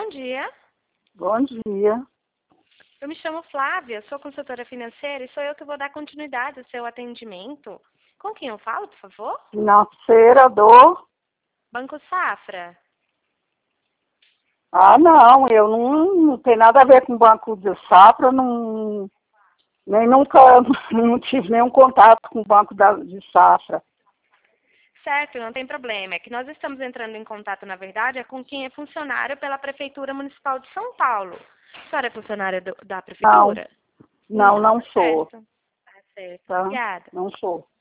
Bom dia. Bom dia. Eu me chamo Flávia, sou consultora financeira e sou eu que vou dar continuidade ao seu atendimento. Com quem eu falo, por favor? Financeira do... Banco Safra. Ah, não, eu não tenho nada a ver com o Banco de Safra, não, nem nunca não tive nenhum contato com o Banco de Safra. Certo, não tem problema. É que nós estamos entrando em contato, na verdade, é com quem é funcionário pela Prefeitura Municipal de São Paulo. A senhora é funcionária da Prefeitura? Não sou, Certo. Tá certo. tá? Obrigada. Não sou.